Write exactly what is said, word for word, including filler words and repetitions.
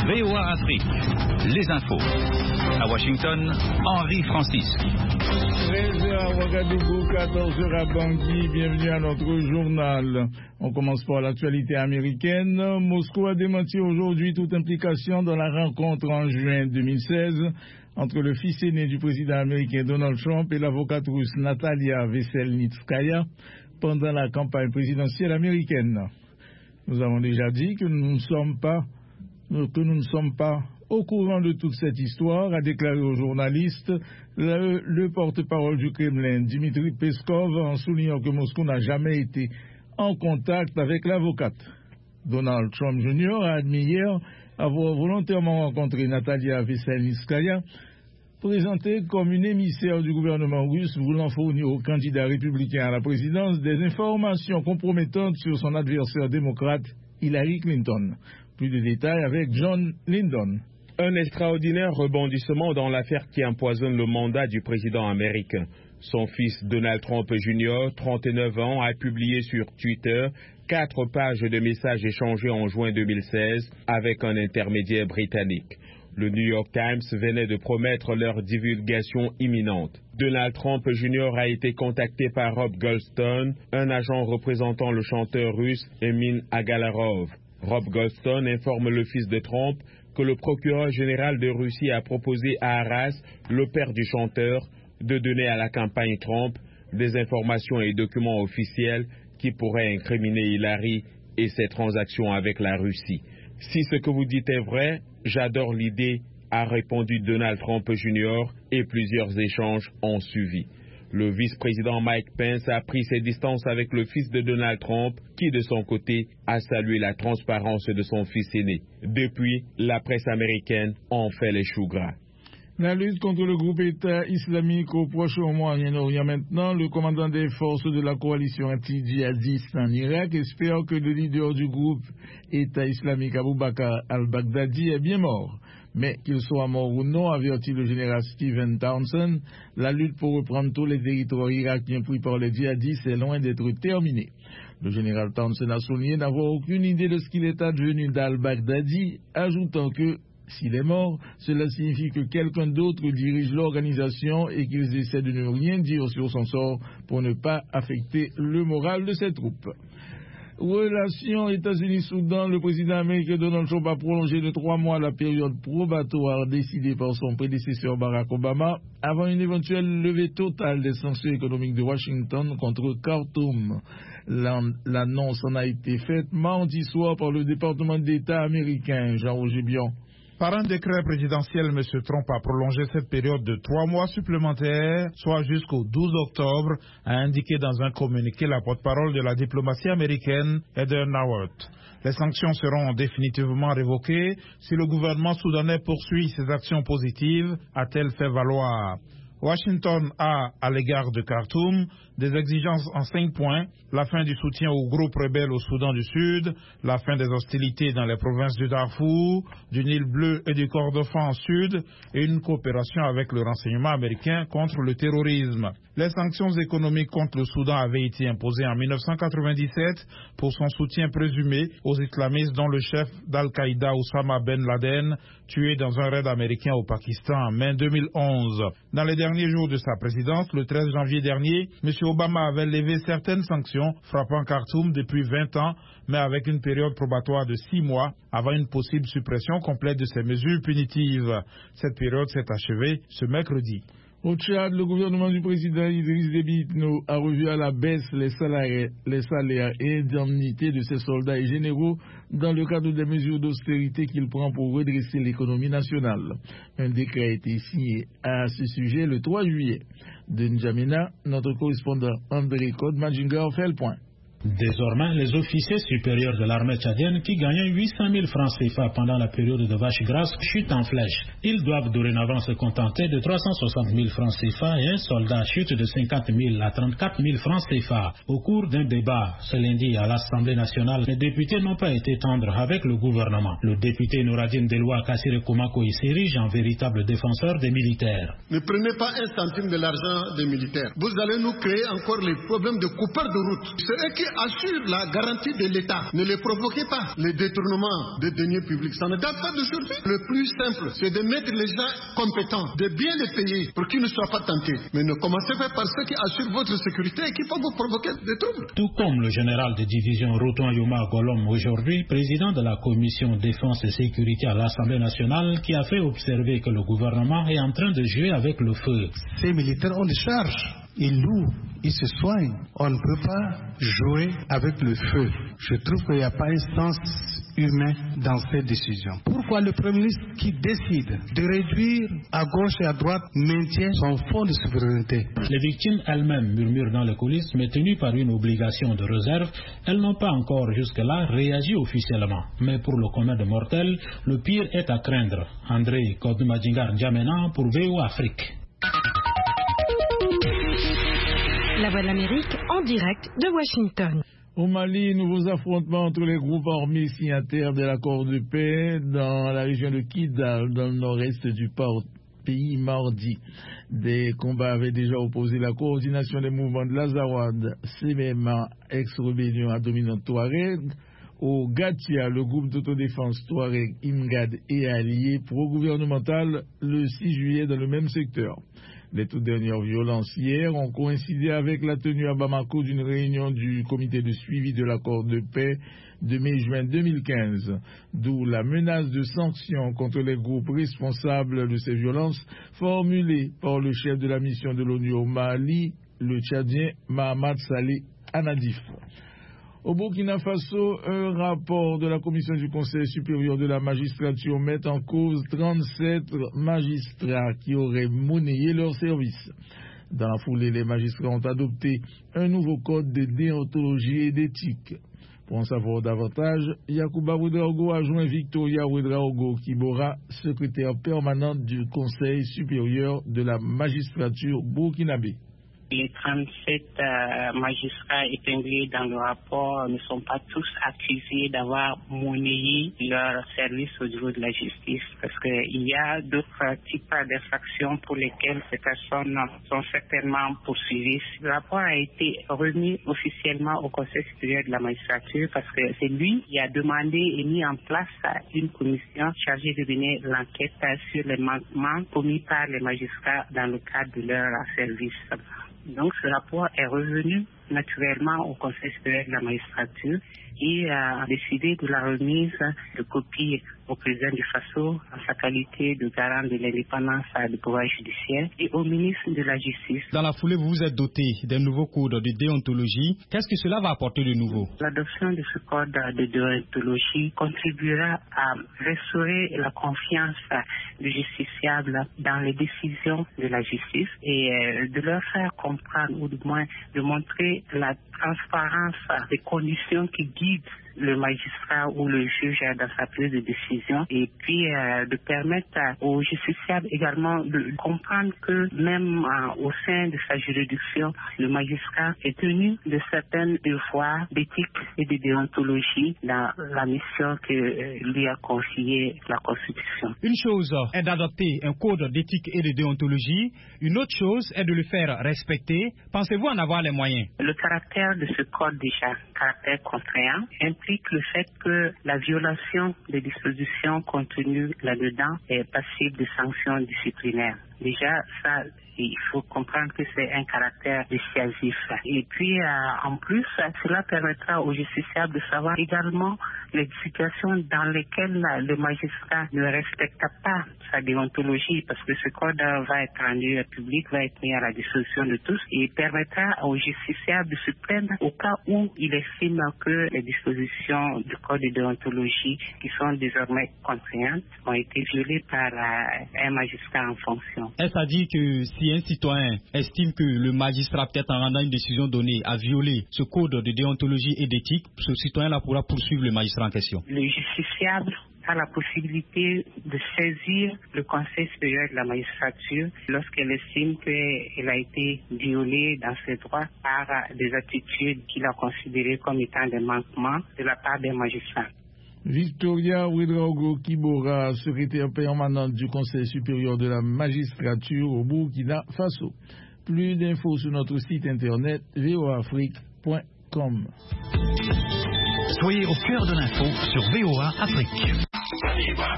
V O A Afrique, les infos. À Washington, Henri Francis. treize heures à Ouagadougou, quatorze heures à Bangui. Bienvenue à notre journal. On commence par l'actualité américaine. Moscou a démenti aujourd'hui toute implication dans la rencontre en juin deux mille seize entre le fils aîné du président américain Donald Trump et l'avocate russe Natalia Veselnitskaya pendant la campagne présidentielle américaine. Nous avons déjà dit que nous ne sommes pas, que nous ne sommes pas au courant de toute cette histoire, a déclaré aux journalistes le, le porte-parole du Kremlin, Dmitry Peskov, en soulignant que Moscou n'a jamais été en contact avec l'avocate. Donald Trump junior a admis hier avoir volontairement rencontré Natalia Veselnitskaya, présentée comme une émissaire du gouvernement russe voulant fournir au candidat républicain à la présidence des informations compromettantes sur son adversaire démocrate Hillary Clinton. Plus de détails avec John Lyndon. Un extraordinaire rebondissement dans l'affaire qui empoisonne le mandat du président américain. Son fils Donald Trump junior, trente-neuf ans, a publié sur Twitter quatre pages de messages échangés en juin deux mille seize avec un intermédiaire britannique. Le New York Times venait de promettre leur divulgation imminente. Donald Trump junior a été contacté par Rob Goldstone, un agent représentant le chanteur russe Emin Agalarov. Rob Goldstone informe le fils de Trump que le procureur général de Russie a proposé à Arras, le père du chanteur, de donner à la campagne Trump des informations et documents officiels qui pourraient incriminer Hillary et ses transactions avec la Russie. Si ce que vous dites est vrai, j'adore l'idée, a répondu Donald Trump junior et plusieurs échanges ont suivi. Le vice-président Mike Pence a pris ses distances avec le fils de Donald Trump, qui de son côté a salué la transparence de son fils aîné. Depuis, la presse américaine en fait les choux gras. La lutte contre le groupe État islamique au Proche-Moyen-Orient maintenant, le commandant des forces de la coalition anti-djihadiste en Irak espère que le leader du groupe État islamique Abu Bakr al-Baghdadi est bien mort. Mais qu'il soit mort ou non, avertit le général Stephen Townsend, la lutte pour reprendre tous les territoires irakiens pris par les djihadistes est loin d'être terminée. Le général Townsend a souligné n'avoir aucune idée de ce qu'il est advenu d'al-Baghdadi, ajoutant que s'il est mort, cela signifie que quelqu'un d'autre dirige l'organisation et qu'ils essaient de ne rien dire sur son sort pour ne pas affecter le moral de ses troupes. Relations États-Unis-Soudan, le président américain Donald Trump a prolongé de trois mois la période probatoire décidée par son prédécesseur Barack Obama avant une éventuelle levée totale des sanctions économiques de Washington contre Khartoum. L'annonce en a été faite mardi soir par le département d'État américain. Jean-Roger Bion. Par un décret présidentiel, M. Trump a prolongé cette période de trois mois supplémentaires, soit jusqu'au douze octobre, a indiqué dans un communiqué la porte-parole de la diplomatie américaine, Heather Nauert. Les sanctions seront définitivement révoquées si le gouvernement soudanais poursuit ses actions positives, a-t-elle fait valoir. Washington a, à l'égard de Khartoum, des exigences en cinq points: la fin du soutien aux groupes rebelles au Soudan du Sud, la fin des hostilités dans les provinces du Darfour, du Nil Bleu et du Kordofan Sud, et une coopération avec le renseignement américain contre le terrorisme. Les sanctions économiques contre le Soudan avaient été imposées en mille neuf cent quatre-vingt-dix-sept pour son soutien présumé aux islamistes dont le chef d'Al-Qaïda Oussama Ben Laden, tué dans un raid américain au Pakistan en mai deux mille onze. Dans les derniers jours de sa présidence, le treize janvier dernier, M. Obama avait levé certaines sanctions frappant Khartoum depuis vingt ans, mais avec une période probatoire de six mois avant une possible suppression complète de ces mesures punitives. Cette période s'est achevée ce mercredi. Au Tchad, le gouvernement du président Idriss Déby Itno a revu à la baisse les salaires, les salaires et indemnités de ses soldats et généraux dans le cadre des mesures d'austérité qu'il prend pour redresser l'économie nationale. Un décret a été signé à ce sujet le trois juillet. De N'Djamena, notre correspondant André Code-Majinga fait le point. Désormais, les officiers supérieurs de l'armée tchadienne qui gagnaient huit cent mille francs C F A pendant la période de vache grasse chutent en flèche. Ils doivent dorénavant se contenter de trois cent soixante mille francs C F A et un soldat chute de cinquante mille à trente-quatre mille francs C F A. Au cours d'un débat ce lundi à l'Assemblée nationale, les députés n'ont pas été tendres avec le gouvernement. Le député Nouradine Deloua Kassire Koumakoy s'érige en véritable défenseur des militaires. Ne prenez pas un centime de l'argent des militaires. Vous allez nous créer encore les problèmes de coupeurs de route. C'est eux qui assure la garantie de l'État. Ne les provoquez pas. Les détournements des deniers publics, ça ne date pas d'aujourd'hui. Le plus simple, c'est de mettre les gens compétents, de bien les payer pour qu'ils ne soient pas tentés. Mais ne commencez pas par ceux qui assurent votre sécurité et qui peuvent vous provoquer des troubles. Tout comme le général de division Routon Yuma Golom aujourd'hui, président de la commission défense et sécurité à l'Assemblée nationale, qui a fait observer que le gouvernement est en train de jouer avec le feu. Ces militaires ont des charges. Ils louent, ils se soignent. On ne peut pas jouer avec le feu. Je trouve qu'il n'y a pas un sens humain dans ces décisions. Pourquoi le Premier ministre qui décide de réduire à gauche et à droite maintient son fonds de souveraineté? Les victimes elles-mêmes murmurent dans les coulisses, mais tenues par une obligation de réserve, elles n'ont pas encore jusque-là réagi officiellement. Mais pour le commun de mortels, le pire est à craindre. André Kodoumadjingar Djamena pour V O Afrique. La Voix de l'Amérique en direct de Washington. Au Mali, nouveaux affrontements entre les groupes armés signataires de l'accord de paix dans la région de Kidal, dans le nord-est du pays mardi. Des combats avaient déjà opposé la coordination des mouvements de l'Azawad, C M A, ex-rébellion à dominante Touareg, au Gatia, le groupe d'autodéfense Touareg, Imgad et alliés pro-gouvernemental le six juillet dans le même secteur. Les toutes dernières violences hier ont coïncidé avec la tenue à Bamako d'une réunion du comité de suivi de l'accord de paix de mai-juin deux mille quinze, d'où la menace de sanctions contre les groupes responsables de ces violences formulée par le chef de la mission de l'ONU au Mali, le Tchadien Mahamad Saleh Anadif. Au Burkina Faso, un rapport de la commission du Conseil supérieur de la magistrature met en cause trente-sept magistrats qui auraient monnayé leur service. Dans la foulée, les magistrats ont adopté un nouveau code de déontologie et d'éthique. Pour en savoir davantage, Yacouba Ouedraogo a joint Victoria Ouedraogo Kibora, secrétaire permanente du Conseil supérieur de la magistrature burkinabé. Les trente-sept euh, magistrats épinglés dans le rapport ne sont pas tous accusés d'avoir monnayé leur service au niveau de la justice, parce qu'il y a d'autres types d'infractions pour lesquelles ces personnes sont certainement poursuivies. Le rapport a été remis officiellement au Conseil supérieur de la magistrature parce que c'est lui qui a demandé et mis en place une commission chargée de mener l'enquête sur les manquements commis par les magistrats dans le cadre de leur service. Donc ce rapport est revenu naturellement au Conseil supérieur de la magistrature et a décidé de la remise de copies au président du Faso en sa qualité de garant de l'indépendance du pouvoir judiciaire et au ministre de la Justice. Dans la foulée, vous vous êtes doté d'un nouveau code de déontologie. Qu'est-ce que cela va apporter de nouveau? L'adoption de ce code de déontologie contribuera à restaurer la confiance des justiciables dans les décisions de la justice et de leur faire comprendre, ou du moins de montrer la transparence des conditions qui guident le magistrat ou le juge dans sa prise de décision et puis euh, de permettre aux justiciables également de comprendre que même euh, au sein de sa juridiction, le magistrat est tenu de certains devoirs d'éthique et de déontologie dans la mission que euh, lui a confiée la Constitution. Une chose est d'adopter un code d'éthique et de déontologie, une autre chose est de le faire respecter. Pensez-vous en avoir les moyens? Le caractère de ce code déjà, caractère contraignant, implique le fait que la violation des dispositions contenues là-dedans est passible de sanctions disciplinaires. Déjà, ça, il faut comprendre que c'est un caractère dissuasif. Et puis, euh, en plus, cela permettra aux justiciables de savoir également les situations dans lesquelles le magistrat ne respecte pas sa déontologie, parce que ce code va être rendu public, va être mis à la disposition de tous et permettra aux justiciables de se plaindre au cas où il estime que les dispositions du code de déontologie, qui sont désormais contraignantes, ont été violées par euh, un magistrat en fonction. Est-ce à dire que si un citoyen estime que le magistrat, peut-être en rendant une décision donnée, a violé ce code de déontologie et d'éthique, ce citoyen-là pourra poursuivre le magistrat en question? Le justiciable a la possibilité de saisir le Conseil supérieur de la magistrature lorsqu'elle estime qu'elle a été violée dans ses droits par des attitudes qu'il a considérées comme étant des manquements de la part des magistrats. Victoria Ouedraogo Kibora, secrétaire permanente du Conseil supérieur de la magistrature au Burkina Faso. Plus d'infos sur notre site internet v o afrique point com. Soyez au cœur de l'info sur V O A Afrique.